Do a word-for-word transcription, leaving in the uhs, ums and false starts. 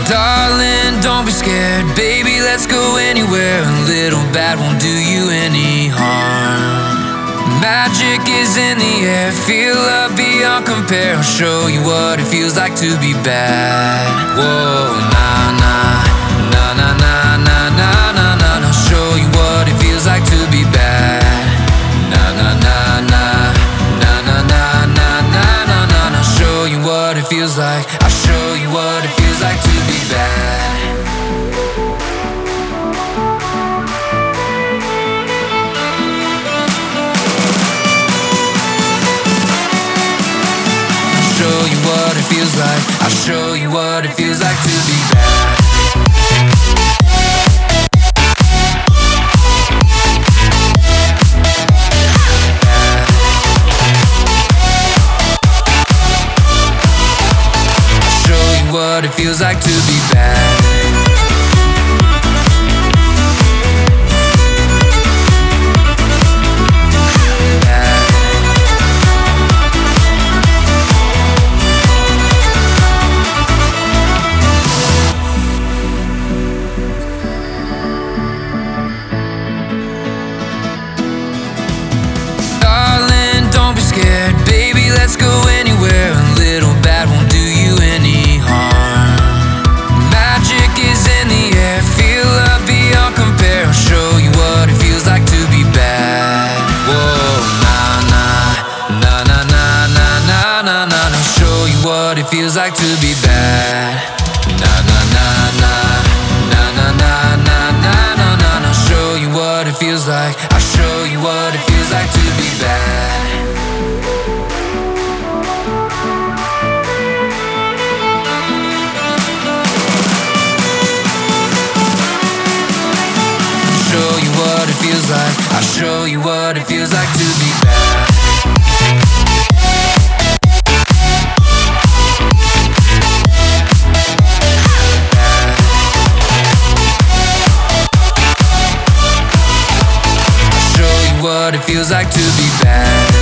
Darling, don't be scared, baby, let's go anywhere. A little bad won't do you any harm. Magic is in the air, feel love beyond compare. I'll show you what it feels like to be bad. Whoa, nah, nah, nah, nah, nah, nah, nah, nah, nah. I'll show you what it feels like to be bad. Nah, nah, nah, nah, nah, nah, nah, nah, nah, nah, nah. I'll show you what it feels like. I'll show you what it feels like to be bad. Show you what it feels like. I'll show you what it feels like to be bad. I'll show you what it feels like to be bad. Baby, let's go anywhere. A little bad won't do you any harm. Magic is in the air, feel love beyond compare. I'll show you what it feels like to be bad. Whoa, nah, nah, nah, nah, nah, nah, nah, nah, nah. I'll show you what it feels like to be bad. Nah, nah, nah, nah, nah, nah, nah, nah, nah, nah, nah. I'll show you what it feels like. I'll show you what it feels like to be bad. Show you what it feels like. I'll show you what it feels like to be bad. I'll show you what it feels like to be bad.